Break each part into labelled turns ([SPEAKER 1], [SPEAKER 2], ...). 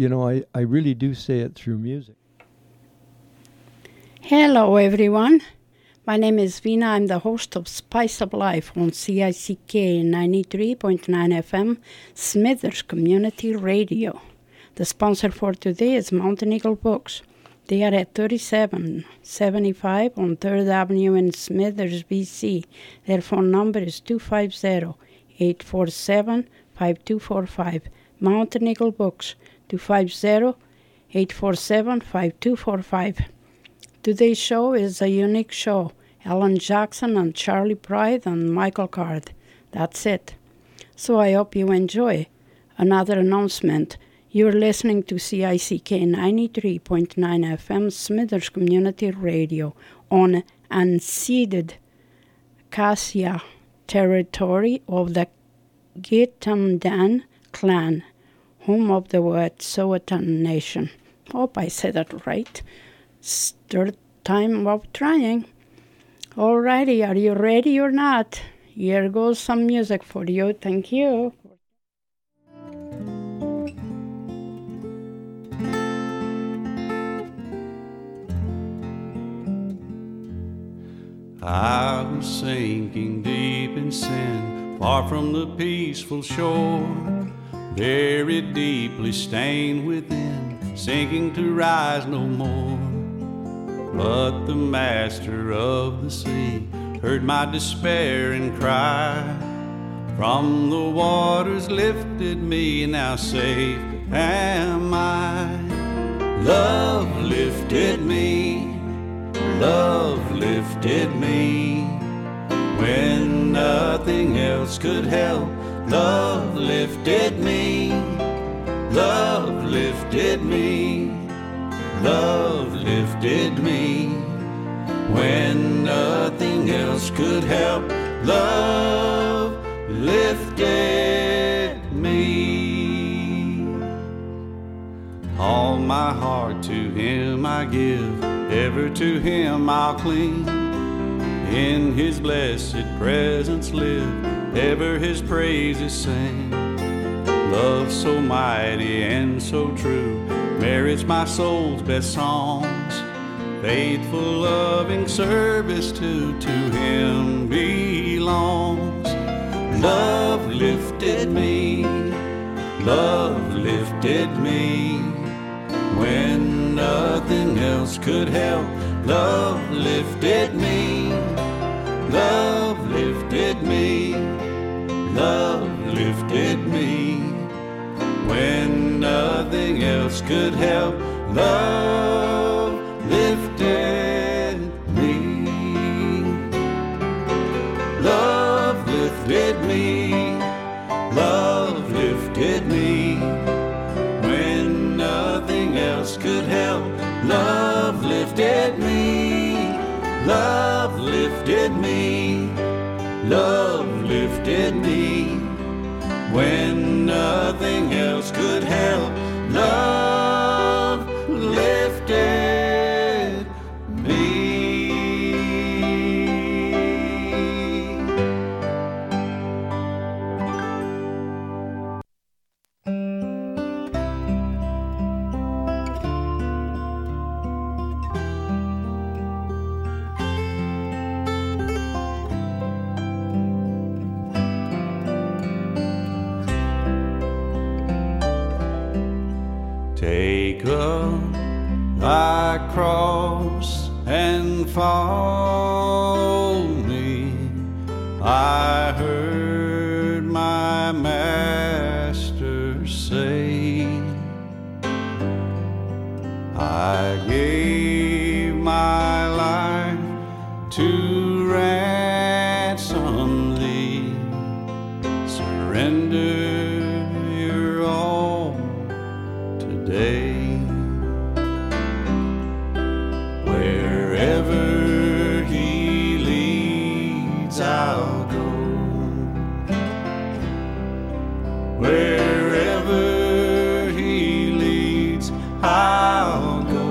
[SPEAKER 1] I really do say it through music.
[SPEAKER 2] Hello, everyone. My name is Vina. I'm the host of Spice of Life on CICK 93.9 FM, Smithers Community Radio. The sponsor for today is Mountain Eagle Books. They are at 3775 on 3rd Avenue in Smithers, BC. Their phone number is 250-847-5245. Mountain Eagle Books, 250-847-5245. Today's show is a unique show. Alan Jackson and Charlie Pride and Michael Card. That's it. So I hope you enjoy. Another announcement. You're listening to CICK 93.9 FM Smithers Community Radio on unceded Cassia territory of the Gittimdan clan, home of the Wet'suwet'en Nation. Hope I said that right. Third time of trying. Alrighty, are you ready or not? Here goes some music for you. Thank you.
[SPEAKER 3] I was sinking deep in sin, far from the peaceful shore, very deeply stained within, sinking to rise no more. But the master of the sea heard my despair and cry. From the waters lifted me, now safe am I. Love lifted me, love lifted me, when nothing else could help. Love lifted me, love lifted me, love lifted me, when nothing else could help. Love lifted me. All my heart to Him I give, ever to Him I'll cling. In His blessed presence live, ever His praises sing. Love so mighty and so true merits my soul's best songs. Faithful, loving service to Him belongs. Love lifted me, love lifted me, when nothing else could help. Love lifted me, love lifted me, love lifted me, when nothing else could help. Love lifted me, love lifted me, love lifted me, when nothing else could help. Love lifted me, love lifted me, love lifted me, when nothing else could help. Love lifted me. Take up thy cross and follow me. I heard my master say, I gave my life to ransom thee. Surrender your all today. Wherever He leads, I'll go. Wherever He leads, I'll go.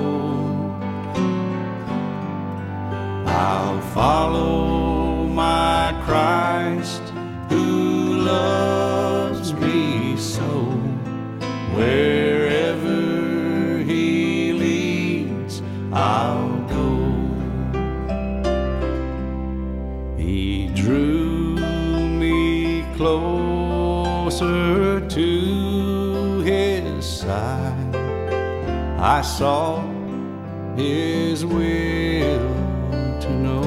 [SPEAKER 3] I'll follow my Christ who loves me so. Wherever side, I sought His will to know,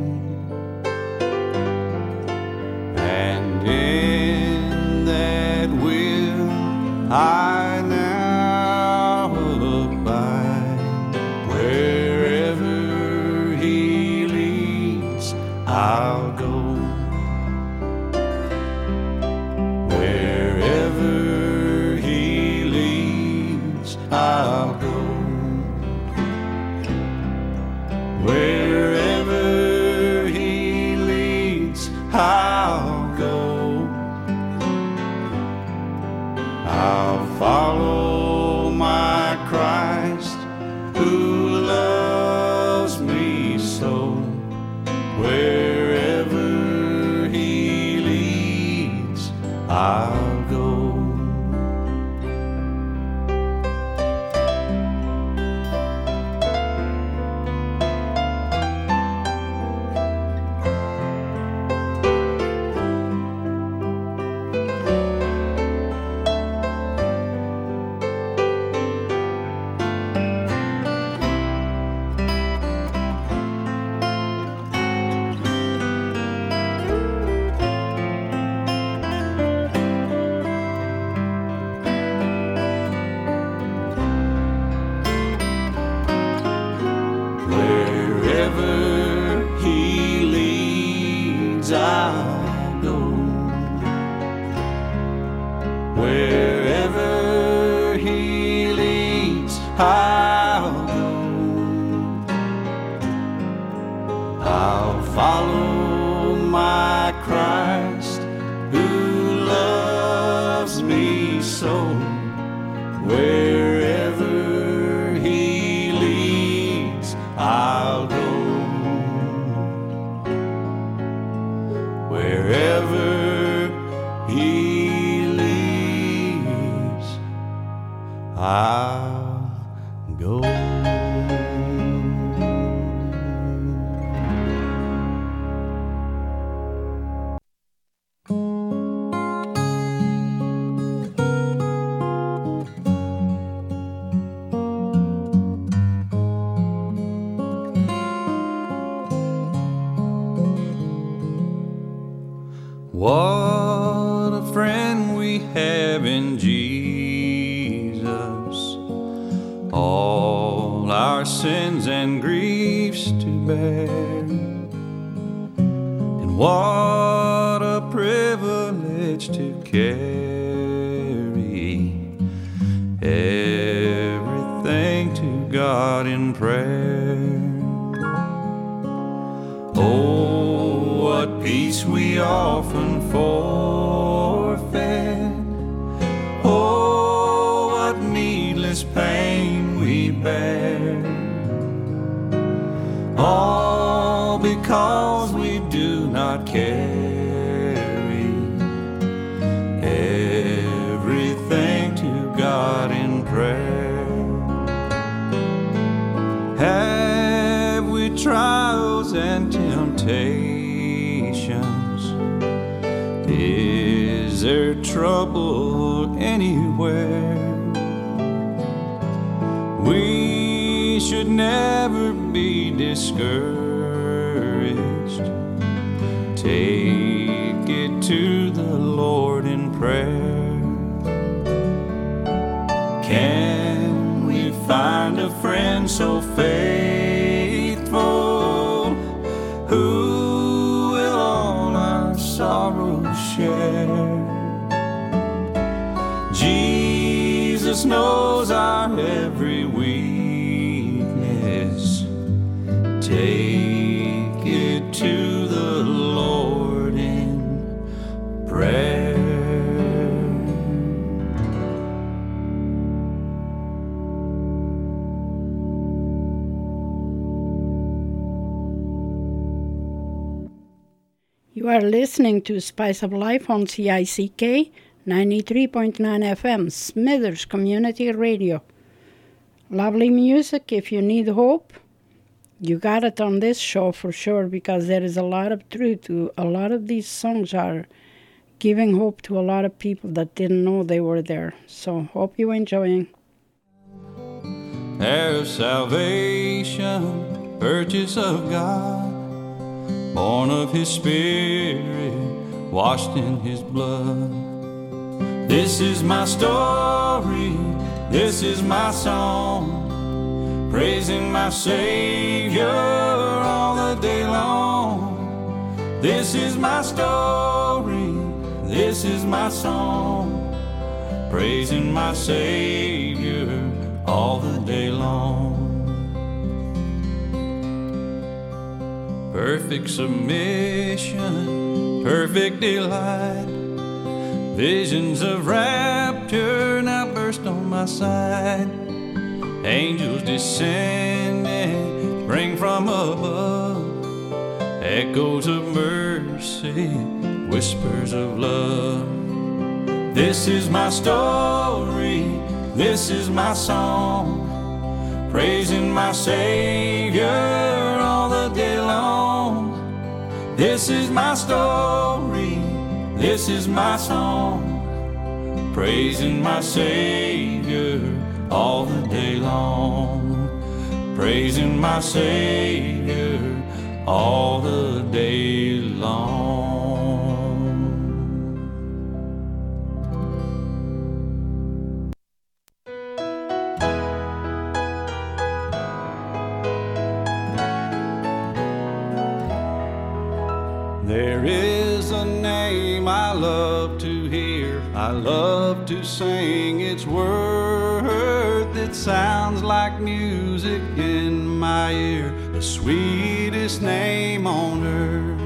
[SPEAKER 3] and in that will I now abide. Wherever He leads, I'll go. Wherever He leads, I'll go. Wherever He leads, I'll go. I'll follow my Christ who loves me so. Wherever He leads, I'll go. Wherever He leads, I'll go. Wherever He leads, I'll go. I'll follow my Christ who loves me so. Wherever He leads, I'll go. Wherever He leads, I'll go. What a friend we have in Jesus, all our sins and griefs to bear. And what a privilege to carry everything to God in prayer. Oh, what peace we often forfeit. Oh, what needless pain we bear. All because we do not carry everything to God in prayer. Have we trials and temptations? Is there trouble anywhere? We should never be discouraged. Take it to the Lord in prayer. Can we find a friend so faithful who will all our sorrows share? Jesus knows our every weakness. Take it to the Lord in prayer.
[SPEAKER 2] You are listening to Spice of Life on CICK 93.9 FM, Smithers Community Radio. Lovely music. If you need hope, you got it on this show for sure, because there is a lot of truth to a lot of these songs are giving hope to a lot of people that didn't know they were there. So hope you're enjoying.
[SPEAKER 3] Heir of salvation, purchase of God, born of His Spirit, washed in His blood. This is my story, this is my song, praising my Savior all the day long. This is my story, this is my song, praising my Savior all the day long. Perfect submission, perfect delight, visions of rapture now burst on my side. Angels descending, bring from above, echoes of mercy, whispers of love. This is my story, this is my song, praising my Savior all the day long. This is my story, this is my song, praising my Savior all the day long. Praising my Savior all the day long. There is a name I love to hear, I love to sing its word that sounds like music in my ear, the sweetest name on earth.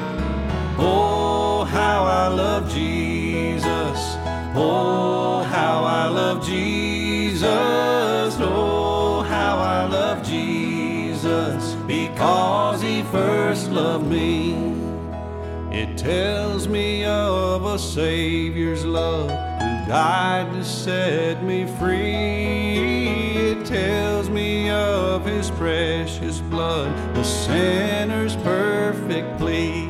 [SPEAKER 3] Oh, how I love Jesus, oh, how I love Jesus, oh, how I love Jesus, because He first loved me. It tells me of a Savior's love who died to set me free. It tells me of His precious blood, the sinner's perfect plea.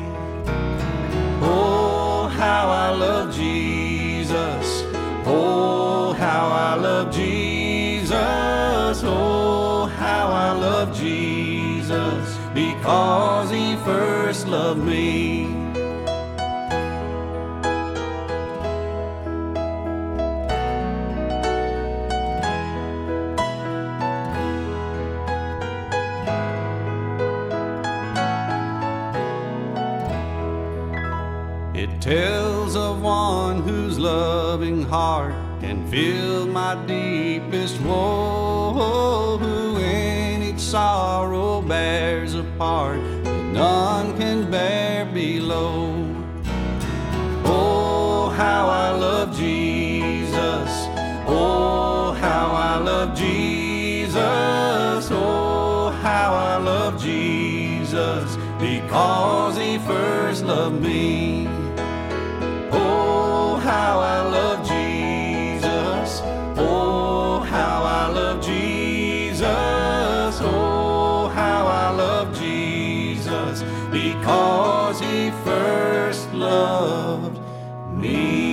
[SPEAKER 3] Oh, how I love Jesus, oh, how I love Jesus, oh, how I love Jesus, because He first loved me. It tells of one whose loving heart can feel my deepest woe, who in each sorrow bears a part that none can bear below. Oh, how I love Jesus, oh, how I love Jesus, oh, how I love Jesus, because He first loved me. Oh, how I love Jesus, oh, how I love Jesus, oh, how I love Jesus, because He first loved me.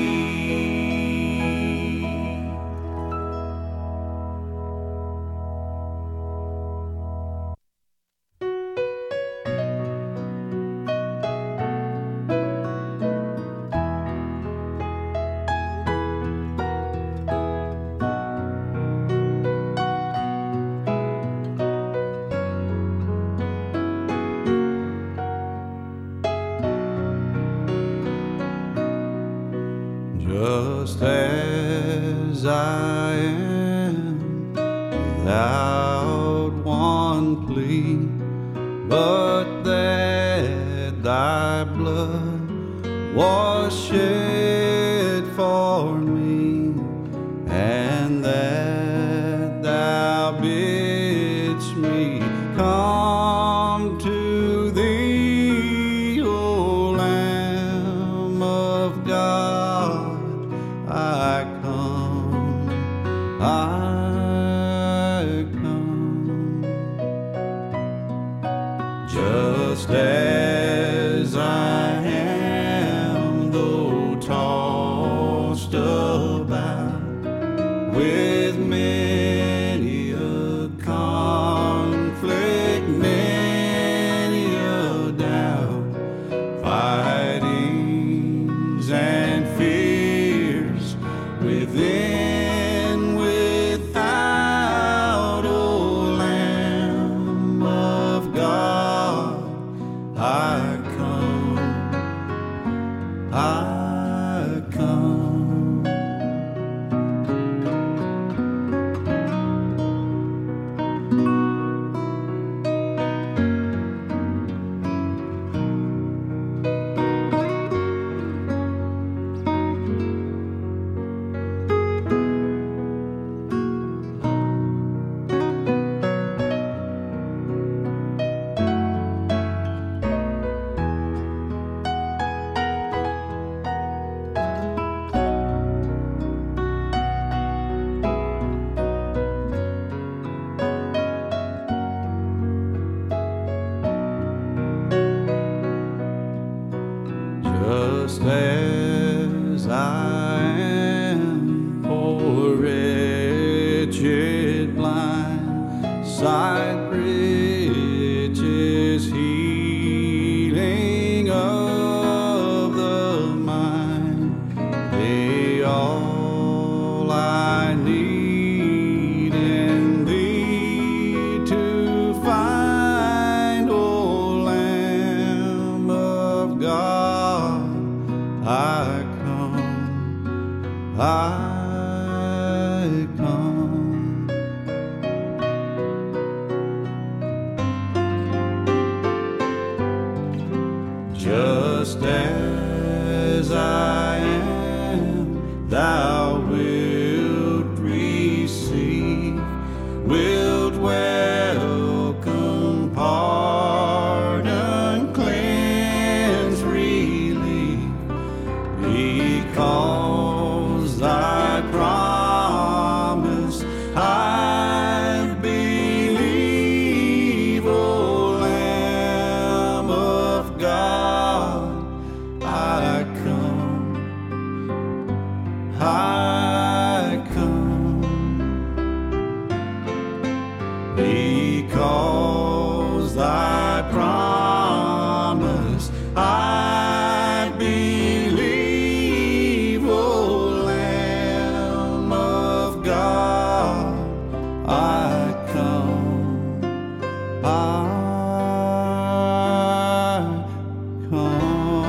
[SPEAKER 3] Just as I am, without one plea, but that Thy blood was shed for me, and that Thou bidst me come to Thee, O Lamb of God. I come, just as I am, though sight riches, healing of the mind, they all I need in thee to find, O Lamb of God. I come, I come. Just as I am, thou wilt receive, wilt welcome, pardon, cleanse, relieve, because thy promise I believe, O Lamb of God. I come, I come, because thy promise I believe, O Lamb of God. I come, I come.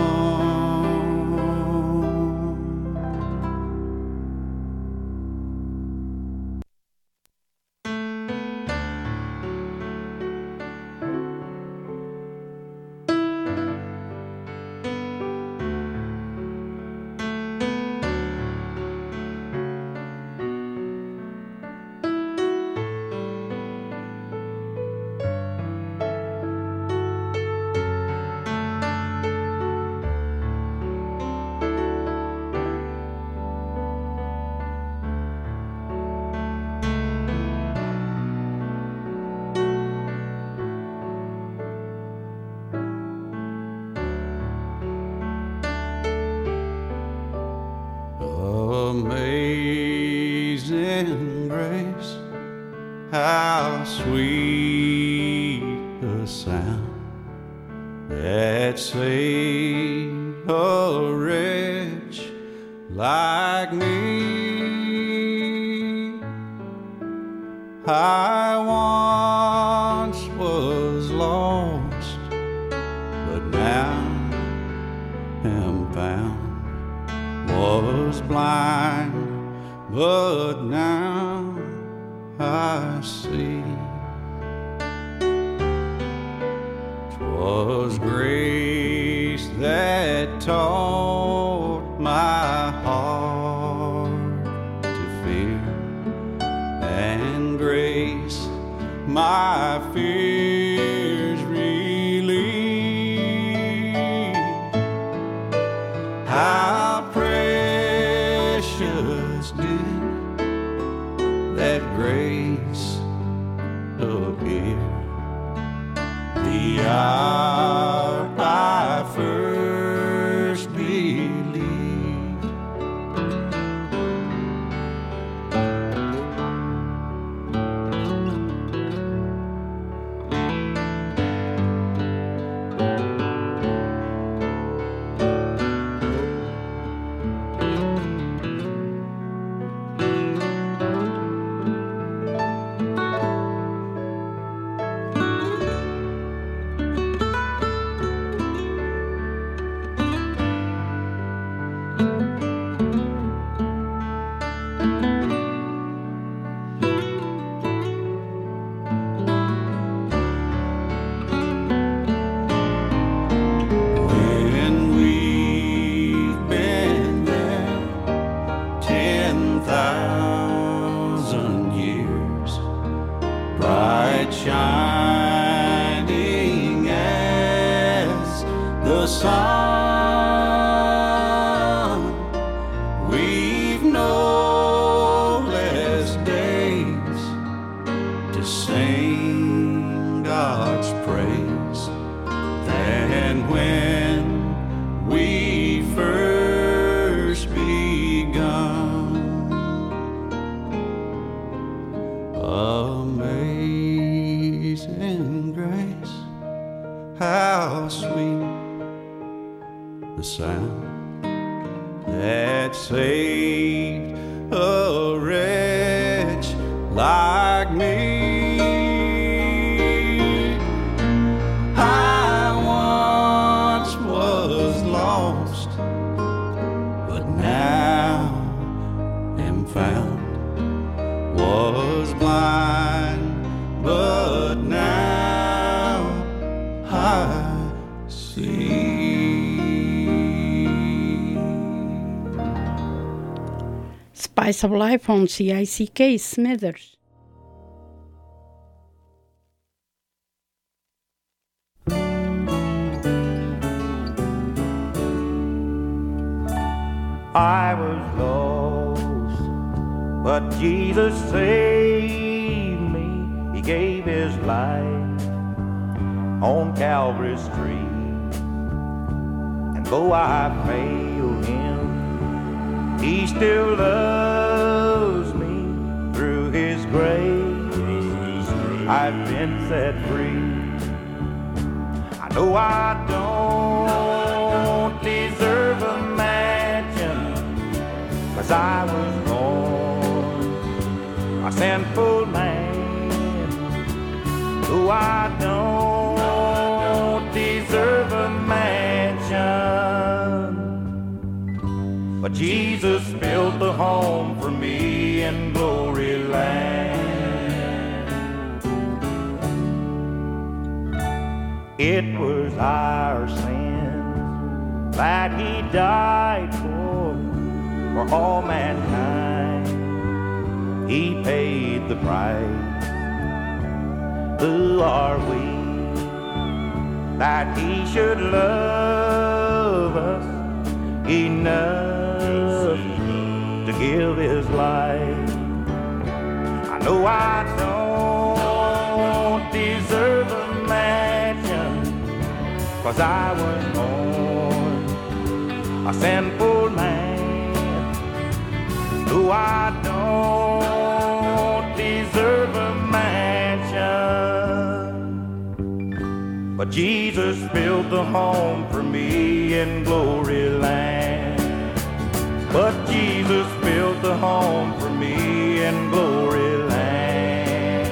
[SPEAKER 3] Amazing grace, how sweet the sound that saved a wretch like me. I once was lost, but now am found, was blind, but now I see. 'Twas grace that taught my heart to fear, and grace my fears relieved. How precious did that grace appear, the hour I first believed. Shining as the sun, we've no less days to sing God's praise than when we first begun. Amazing amazing grace, how sweet the sound that saved a wretch like me. I once was lost, but now am found. Was blind, but now I see.
[SPEAKER 2] Spice of Life on CICK Smithers.
[SPEAKER 4] I was lost, but Jesus saved me. He gave his life on Calvary's tree. And though I failed him, he still loves me. Through his grace, I've been set free. I know I don't deserve a mansion, 'cause I was born a sinful man. Though I don't deserve a mansion, but Jesus built a home for me in glory land. It was our sins that he died for all mankind. He paid the price. Who are we that he should love us enough to give his life? I know I don't deserve a mansion, 'cause I was born a sinful man. Though I don't deserve a mansion, but Jesus built a home for me in glory land. But Jesus built a home for me in glory land.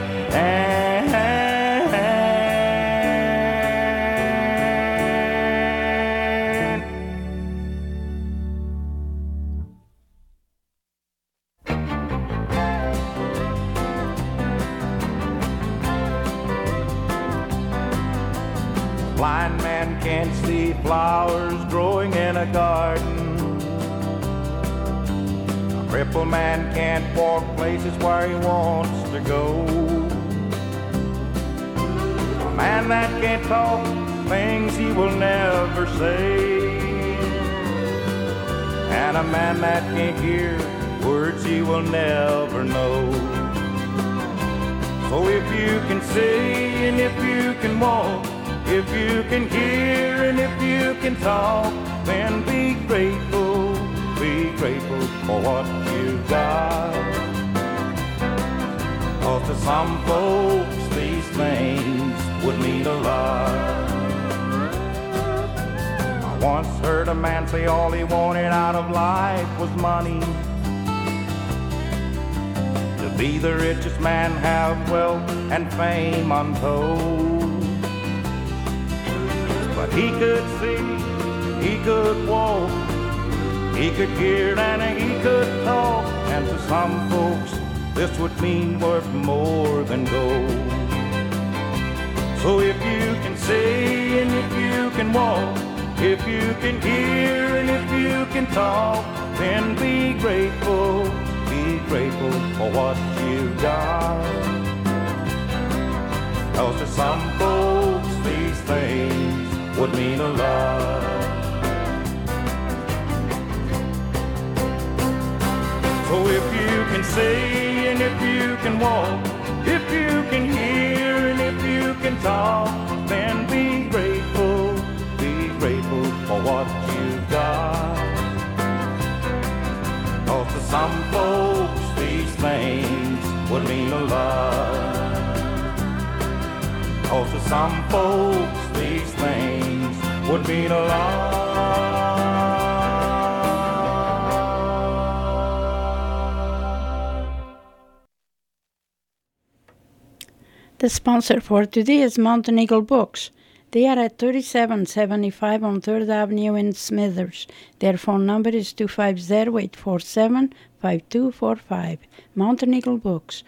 [SPEAKER 4] Blind man can't see flowers growing in a garden. A crippled man can't walk places where he wants to go. A man that can't talk things he will never say. And a man that can't hear words he will never know. So if you can see and if you can walk, if you can hear and if you can talk, then be grateful for what you've got. 'Cause to some folks these things would mean a lot. I once heard a man say all he wanted out of life was money. To be the richest man, have wealth and fame untold. But he could see, he could walk, he could hear and he could talk. And to some folks this would mean worth more than gold. So if you can see and if you can walk, if you can hear and if you can talk, then be grateful for what you've got. 'Cause to some folks these things would mean a lot. So if you can see and if you can walk, if you can hear and if you can talk, then be grateful for what you've got. 'Cause to some folks these things would mean a lot. 'cause to some folks these things would mean a lot.
[SPEAKER 2] The sponsor for today is Mountain Eagle Books. They are at 3775 on 3rd Avenue in Smithers. Their phone number is 250-847-5245. Mountain Eagle Books,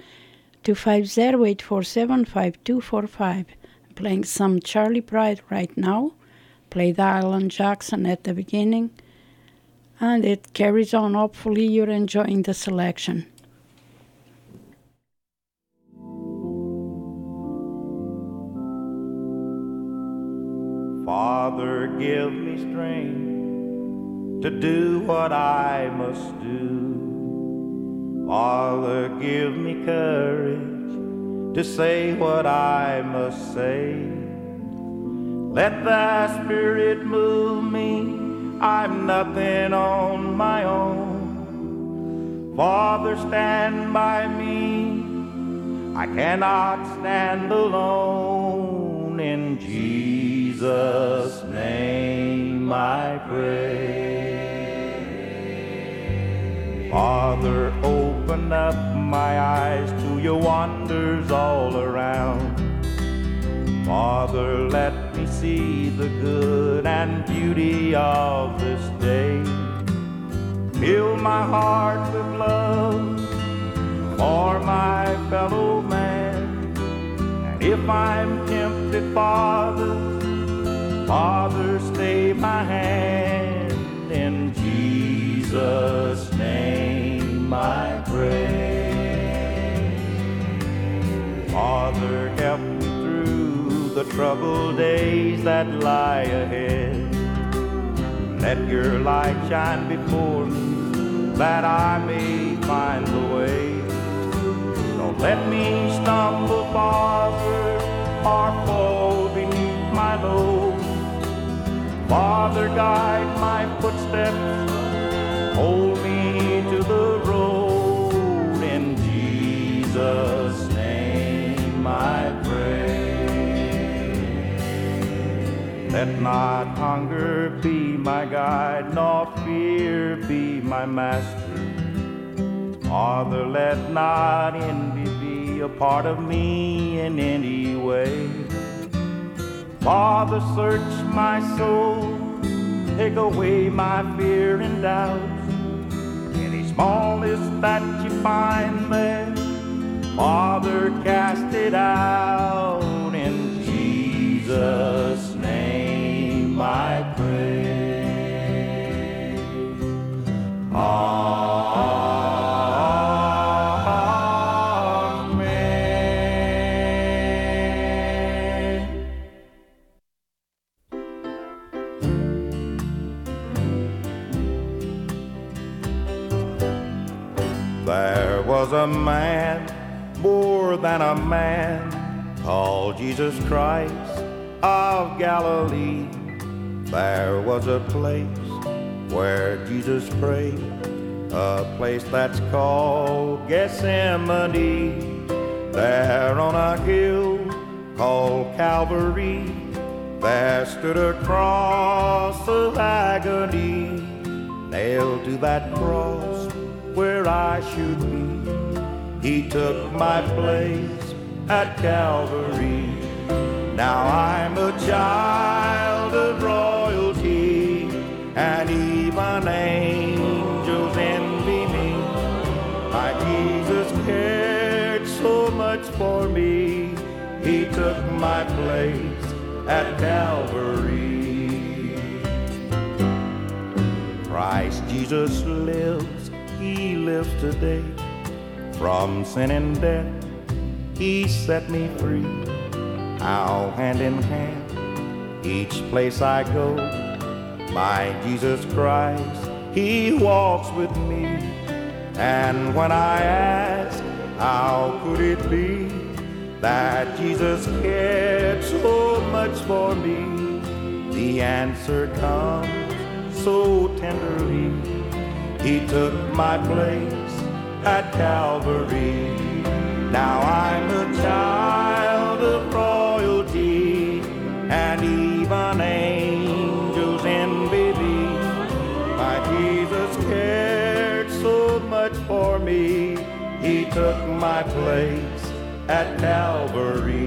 [SPEAKER 2] 250-847-5245. I'm playing some Charlie Pride right now. Play the Alan Jackson at the beginning. And it carries on. Hopefully you're enjoying the selection.
[SPEAKER 4] Father, give me strength to do what I must do. Father, give me courage to say what I must say. Let thy spirit move me, I'm nothing on my own. Father, stand by me, I cannot stand alone. In Jesus' name I pray. Father, open up my eyes to your wonders all around. Father, let me see the good and beauty of this day. Fill my heart with love for my fellow man. And if I'm tempted, Father, Father, stay my hand. In Jesus' name I pray. Father, help me through the troubled days that lie ahead. Let your light shine before me, that I may find the way. Don't let me stumble, Father, or fall beneath my load. Father, guide my footsteps, hold me to the road. In Jesus' name I pray. Let not hunger be my guide, nor fear be my master. Father, let not envy be a part of me in any way. Father, search my soul, take away my fear and doubt. Any smallness that you find there, Father, cast it out. In Jesus' name I pray. Amen. There was a man, more than a man, called Jesus Christ of Galilee. There was a place where Jesus prayed, a place that's called Gethsemane. There on a hill called Calvary, there stood a cross of agony. Nailed to that cross where I should be, he took my place at Calvary. Now I'm a child of royalty, and even angels envy me. My Jesus cared so much for me, he took my place at Calvary. Christ Jesus lives, he lives today. From sin and death, he set me free. Now hand in hand, each place I go, my Jesus Christ, he walks with me. And when I ask, how could it be that Jesus cared so much for me, the answer comes so tenderly. He took my place at Calvary. Now I'm a child of royalty, at Calvary.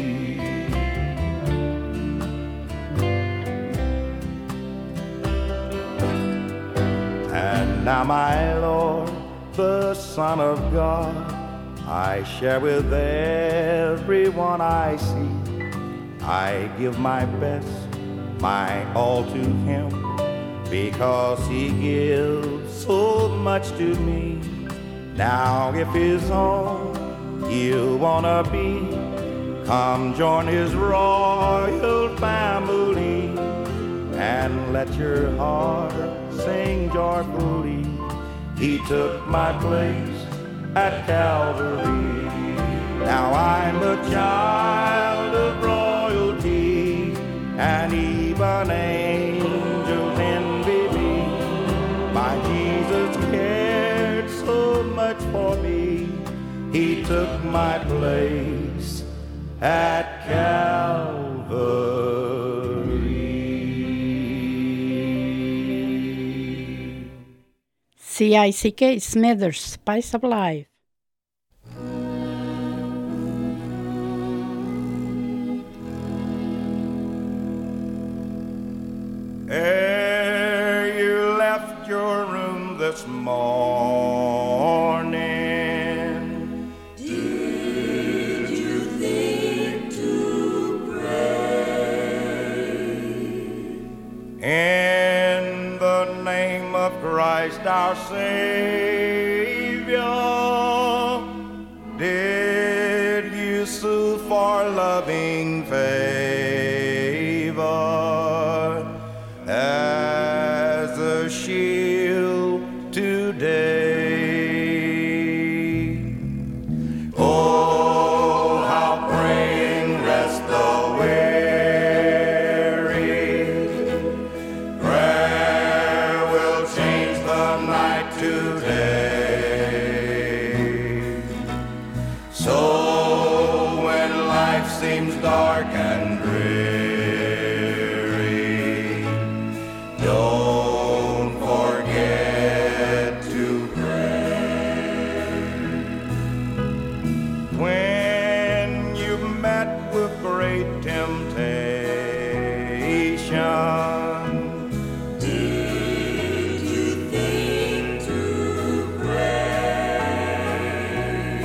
[SPEAKER 4] And now, my Lord, the Son of God, I share with everyone I see. I give my best, my all to Him, because He gives so much to me. Now if His own you wanna be, come join His royal family, and let your heart sing joyfully. He took my place at Calvary. Now I'm a child of royalty, and even angels envy me. My Jesus cared so much for me. He took my place at Calvary.
[SPEAKER 2] CICK Smithers, Spice of Life.
[SPEAKER 4] Ere you left your room this morning,
[SPEAKER 5] did you think to pray?
[SPEAKER 4] In the name of Christ our Savior, did you sue for loving favor as a shield today? Oh, how praying rest the weary. Prayer will change the night to day. So when life seems dark and dreary, don't forget to pray. When you met with great temptation,
[SPEAKER 5] Did you think to pray?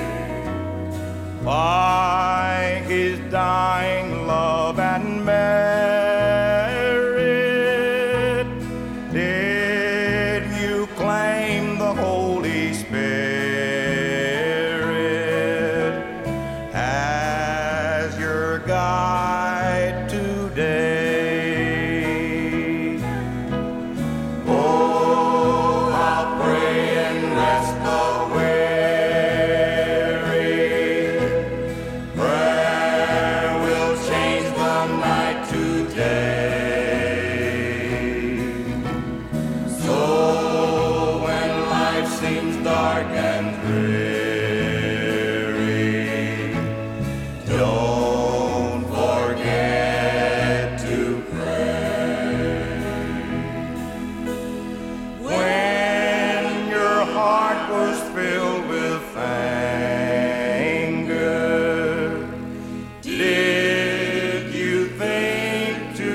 [SPEAKER 4] by His dying love and merit, did you claim the Holy Spirit as your guide today? Oh, how pray and rest the weary. Prayer will change the night today. So when life seems dark and dreary, don't forget to pray. When your heart was filled with anger, did you think to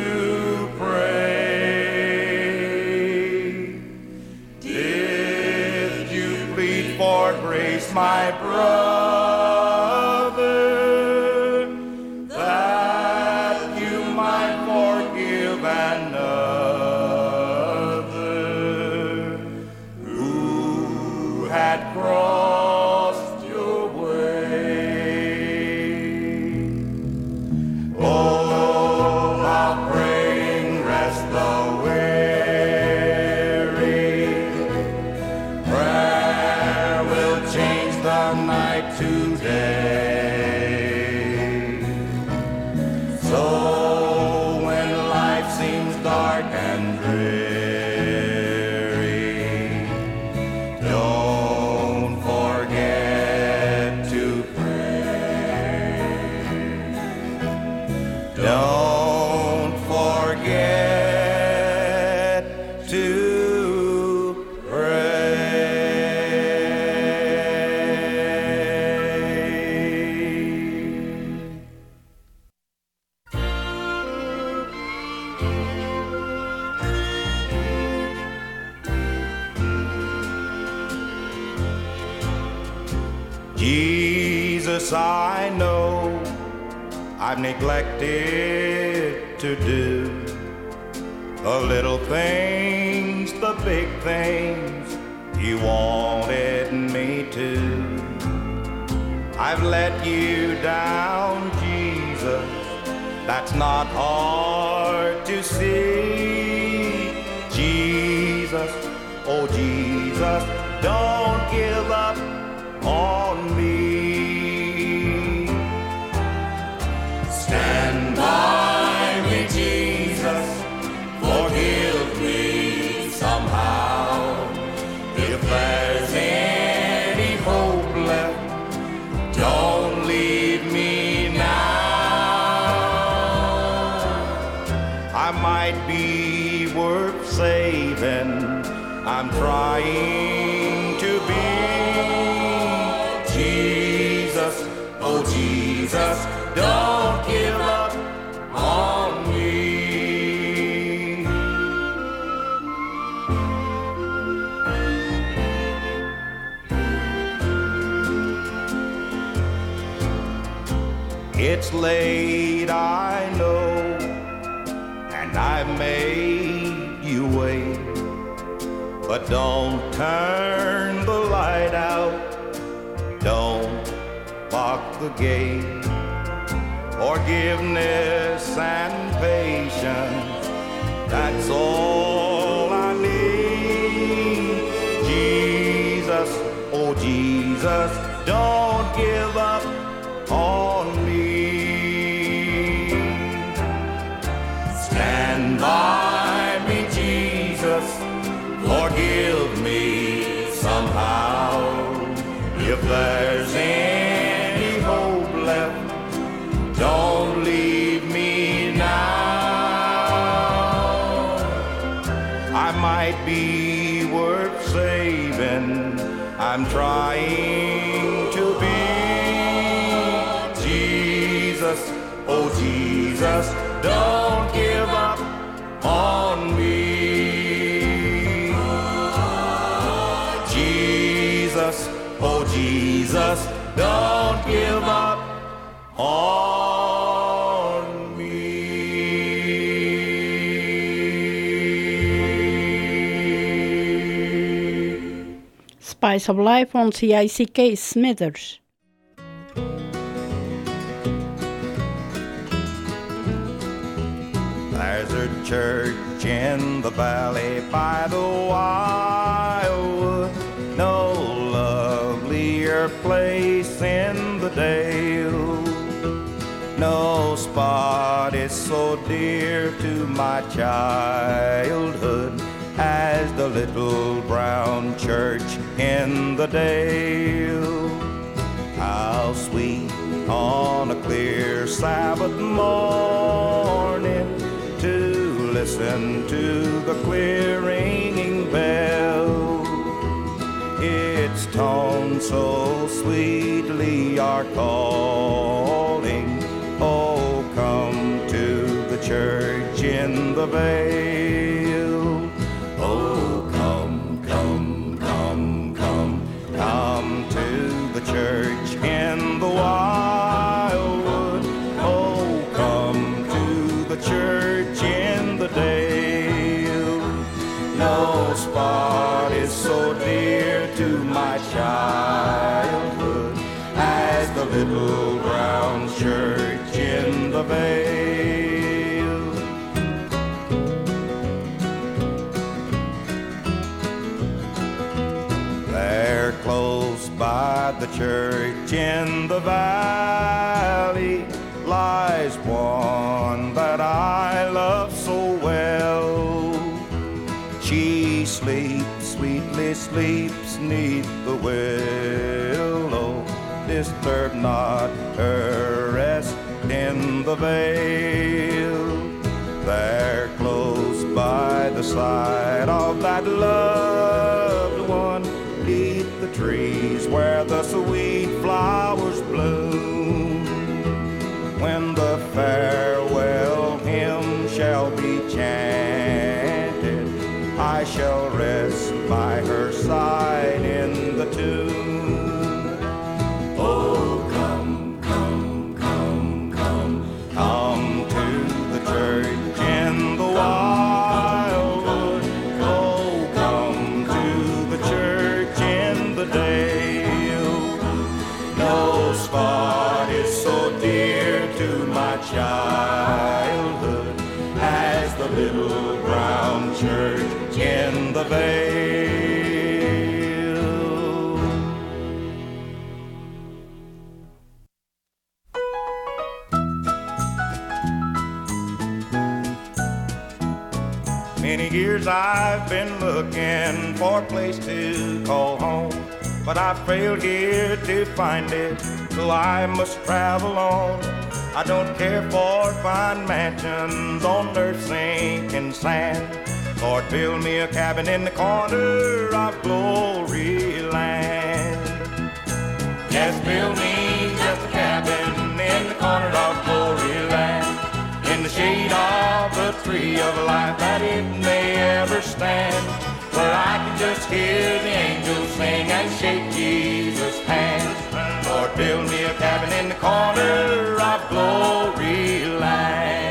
[SPEAKER 4] pray? Did you plead for grace, my brother, that you might forgive another who had crossed your way? Oh, how praying rest the weary. Prayer will change the night Jesus, I know I've neglected to do the little things, the big things you wanted me to. I've let you down, Jesus, that's not hard to see. Jesus, oh Jesus, don't give up on me. Stand by me, Jesus, forgive me somehow. If there's any hope left, don't leave me now. I might be worth saving, I'm trying to be. Jesus, oh Jesus, don't give up on me. It's late, I know, and I've made you wait. But don't turn the light out, don't lock the gate. Forgiveness and patience, that's all I need. Jesus, oh Jesus, don't give up on me. Stand by me, Jesus, forgive me somehow. If there's any hope left, don't leave me now. I might be worth saving, I'm trying to be. Jesus, oh Jesus, don't give up on me. Jesus, oh Jesus, don't give up on me.
[SPEAKER 2] Spice of Life on CICK Smithers.
[SPEAKER 4] There's a church in the valley by the wildwood, no lovelier place in the dale. No spot is so dear to my childhood as the little brown church in the dale. How sweet on a clear Sabbath morning to listen to the clear ringing bell. Its tones so sweetly are calling, oh, come to the church in the vale. Oh, come, come, come, come, come to the church in the wildwood. Oh, come to the church in the dale. No spot is so dear to my childhood as the little brown church in the vale. There close by the church in the valley lies one that I love so well. She sleeps, sweetly sleeps neath the willow. Disturb not her rest in the vale. There close by the side of that loved one, beneath the trees where the sweet flowers bloom. When the farewell hymn shall be chanted, I shall rest by her side in the tomb. Oh, come, to my childhood as the little brown church in the vale. Many years I've been looking for a place to call home, but I failed here to find it, so I must travel on. I don't care for fine mansions on earth's sinking sand. Lord, build me a cabin in the corner of glory land. Yes, build me just a cabin in the corner of glory land, in the shade of the tree of life that it may ever stand, where I can just hear the angels sing and shake Jesus' hand. Lord, build me a cabin in the corner of glory land.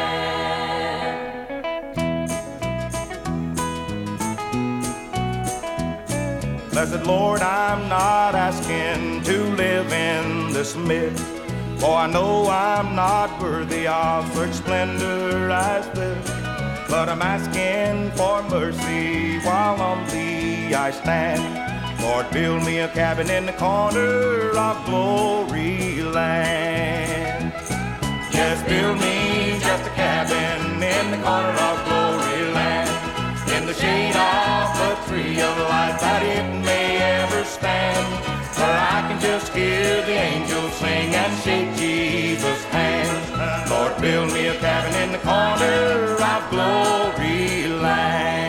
[SPEAKER 4] Blessed Lord, I'm not asking to live in this myth, for I know I'm not worthy of such splendor as this. But I'm asking for mercy while on thee I stand. Lord, build me a cabin in the corner of glory land. Yes, build me just a cabin in the corner of glory land, in the shade of the tree of life that it may ever stand, where I can just hear the angels sing and shake Jesus' hand. Lord, build me a cabin in the corner of glory land.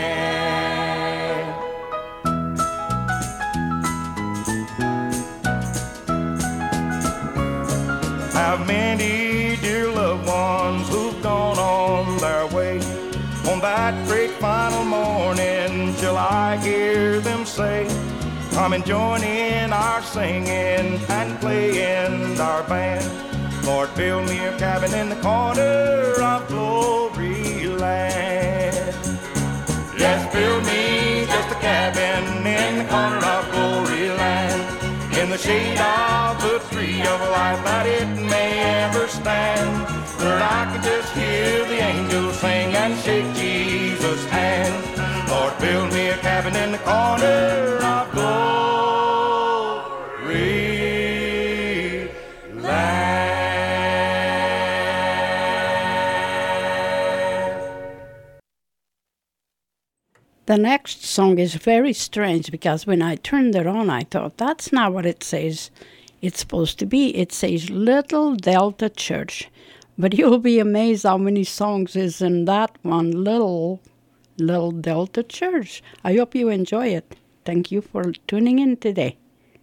[SPEAKER 4] Have many dear loved ones who've gone on their way. On that great final morning shall I hear them say, come and join in our singing and play in our band. Lord, build me a cabin in the corner of glory land. Yes, build me just a cabin in the corner of glory land, in the shade of the tree of life that it may ever stand, where I can just hear the angels sing and shake Jesus' hand. Lord, build me a cabin in the corner of glory land.
[SPEAKER 2] The next song is very strange because when I turned it on, I thought, that's not what it says. It's supposed to be. It says Little Delta Church. But you'll be amazed how many songs is in that one, Little Delta Church. I hope you enjoy it. Thank you for tuning in today.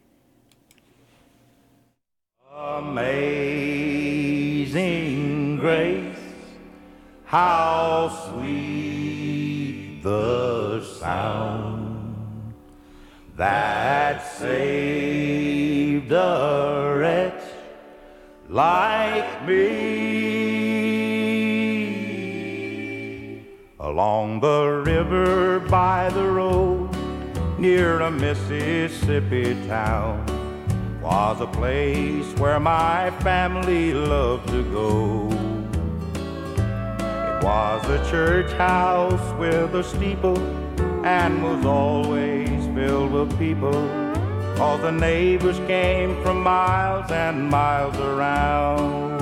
[SPEAKER 4] Amazing grace, how sweet the sound that saved a wretch like me. Along the river by the road near a Mississippi town was a place where my family loved to go. It was a church house with a steeple and was always filled with people, all the neighbors came from miles and miles around.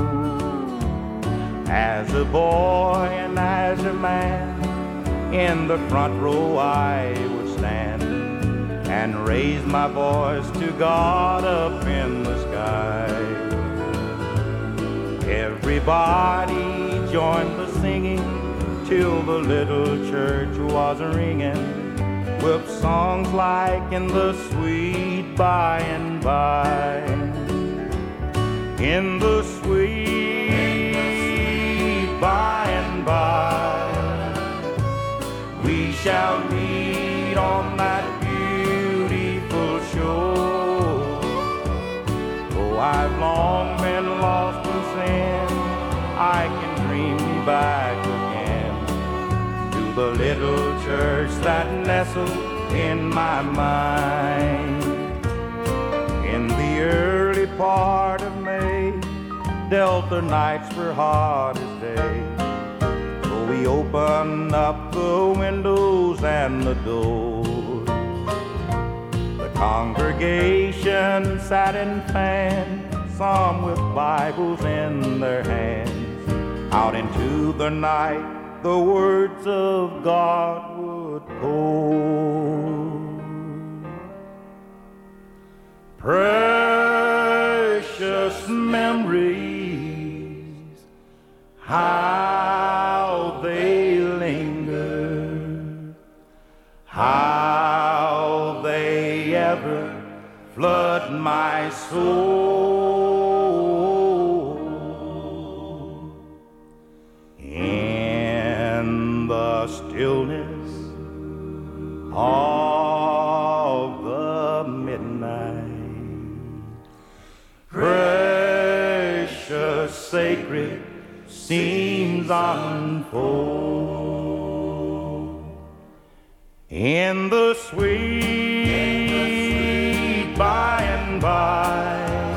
[SPEAKER 4] As a boy and as a man, in the front row I would stand and raise my voice to God up in the sky. Everybody joined the singing till the little church was ringing with songs like In the Sweet By and By. In the sweet by and by, we shall meet on that beautiful shore. Though I've long been lost in sin, I can dream me back again to the little church that nestled in my mind. In the early part of May, Delta nights were hard as day. So we opened up the windows and the doors. The congregation sat in fans, some with Bibles in their hands. Out into the night, the words of God would pour. Precious memories, how they linger, how they ever flood my soul. In the stillness of the midnight, precious, sacred scenes unfold. In the sweet by and by,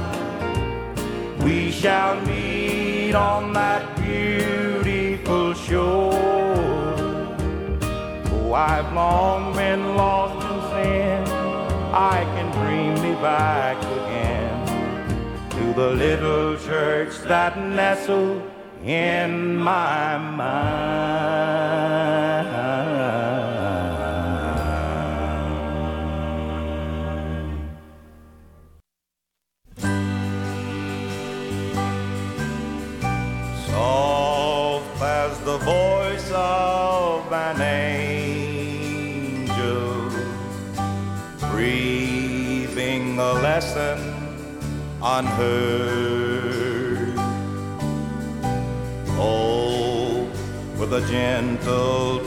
[SPEAKER 4] we shall meet on that beautiful shore. Oh, I've long been lost in sin, I can dream me back again to the little church that nestled in my mind. Soft as the voice of an angel, breathing a lesson unheard. Oh, with a gentle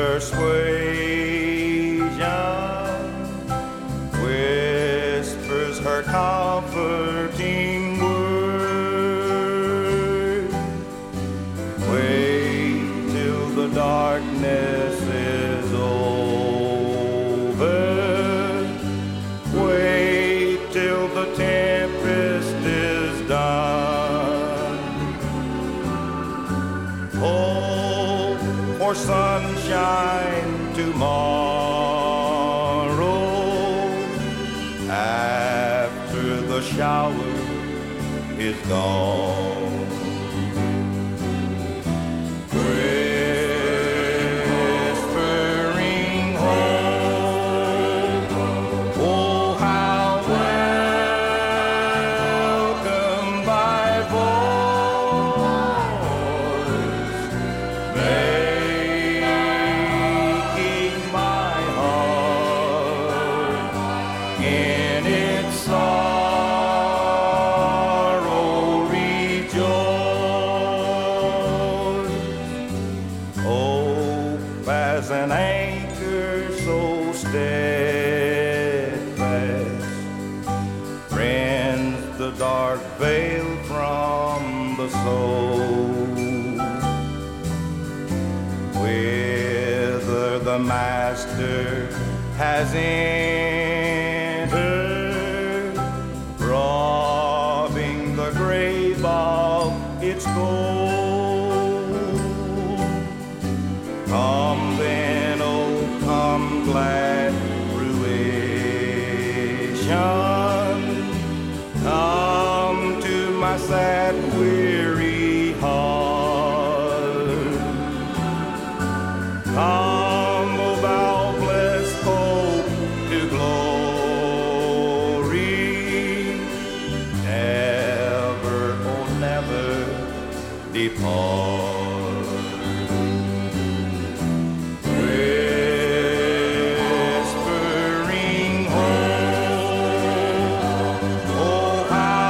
[SPEAKER 4] persuasion, whispers her comforting word. Wait till the darkness is over. Wait till the tempest is done. Hope for sunshine tomorrow after the shower is gone. Whispering hope, oh how welcome thy voice, making my heart in its sorrow rejoice. Hope as an anchor so steadfast rends the dark veil from the soul. Whither the Master has entered, robbing the grave of its gold. Come then, oh come, glad fruition. Come to my sad, weary heart. Come, O thou blessed hope to glory. Never, oh never depart. Whispering hope, oh how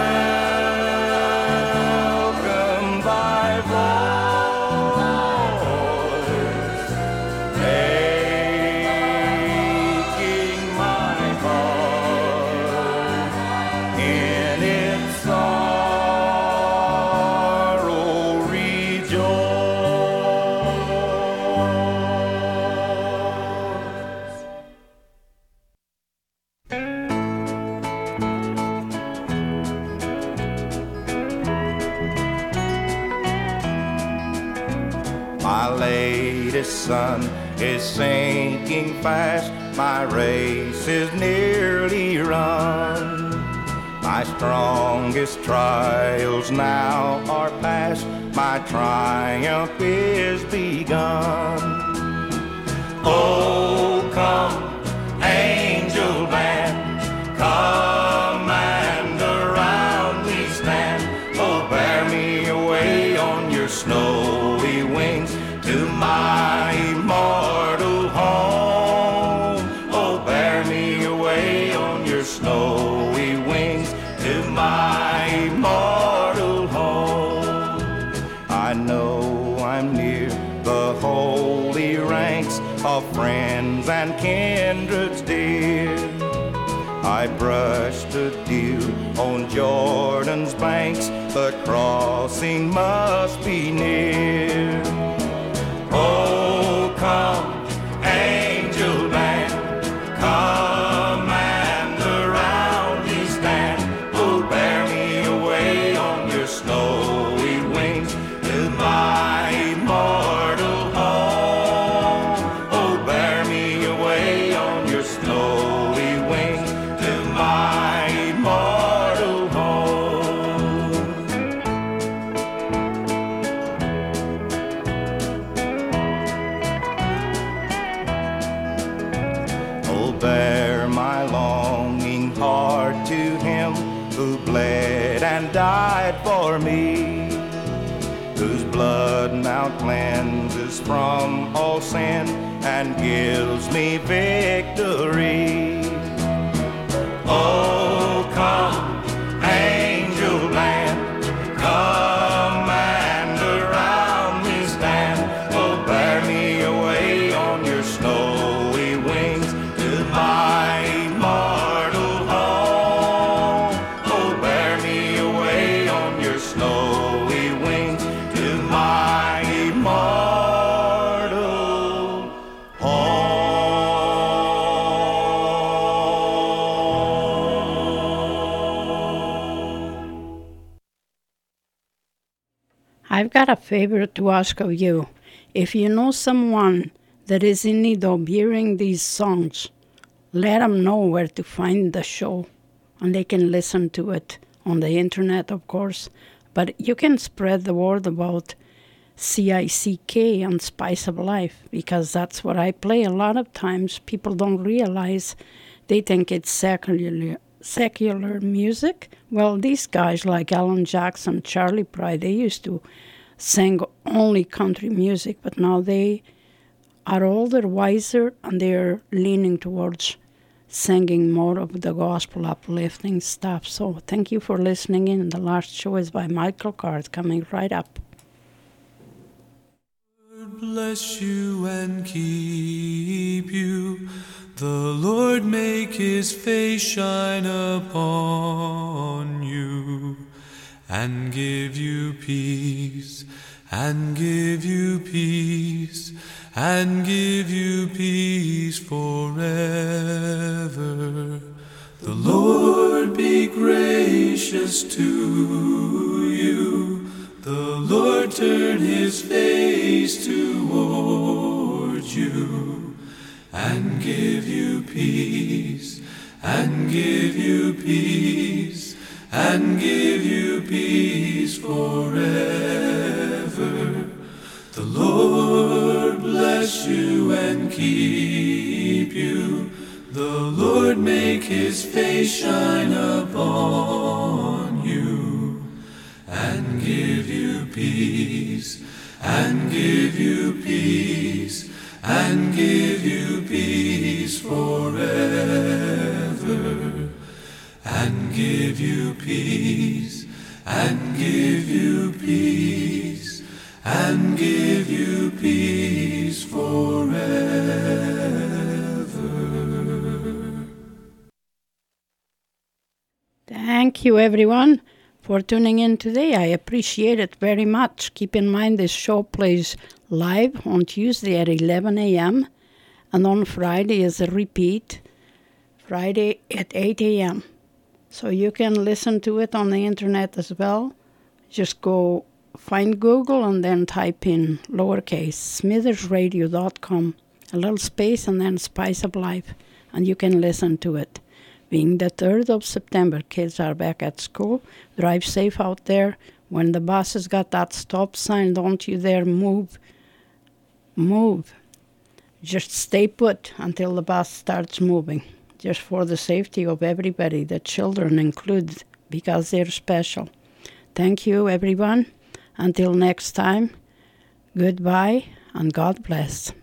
[SPEAKER 4] welcome thy voice, making my heart in its sorrow rejoice. My latest sun is sinking fast. My race is nearly run. My strongest trials now are past. My triumph is begun. Oh, come, angel band, come and around me stand. Oh, bear me away on your snowy wings to my immortal home. Oh, bear me away on your snowy wings to my immortal home. I know I'm near the holy ranks of friends and kindreds dear. I brushed the dew on Jordan's banks, the crossing must be near. Oh, come, angel band, come and around me stand. Oh, bear me away on your snowy wings to my immortal home. Oh, bear me away on your snowy wings to my immortal home. Oh, bear my longing heart to him who bled and died for me, whose blood now cleanses from all sin and gives me victory. Oh, come, angel land, come and around me stand. Oh, bear me away on your snowy wings to my immortal home. Oh, bear me away on your snowy wings to my immortal home.
[SPEAKER 2] I've got a favor to ask of you. If you know someone that is in need of hearing these songs, let them know where to find the show, and they can listen to it on the internet, of course. But you can spread the word about CICK and Spice of Life, because that's what I play. A lot of times people don't realize, they think it's secular music. Well, these guys like Alan Jackson, Charlie Pride, they used to sing only country music, but now they are older, wiser, and they're leaning towards singing more of the gospel uplifting stuff. So thank you for listening in. The last show is by Michael Card, coming right up.
[SPEAKER 3] Bless you and keep you. The Lord make his face shine upon you and give you peace, and give you peace, and give you peace forever. The Lord be gracious to you. The Lord turn his face towards you and give you peace, and give you peace, and give you peace forever. The Lord bless you and keep you. The Lord make his face shine upon you and give you peace, and give you peace, and give you peace forever, and give you peace, and give you peace, and give you peace forever.
[SPEAKER 2] Thank you, everyone, for tuning in today. I appreciate it very much. Keep in mind this show plays live on Tuesday at 11 a.m. and on Friday is a repeat, Friday at 8 a.m. So you can listen to it on the internet as well. Just go find Google and then type in lowercase smithersradio.com, a little space and then Spice of Life, and you can listen to it. Being the 3rd of September, kids are back at school. Drive safe out there. When the bus has got that stop sign, don't you dare move. Move. Just stay put until the bus starts moving, just for the safety of everybody, the children included, because they're special. Thank you, everyone. Until next time, goodbye and God bless.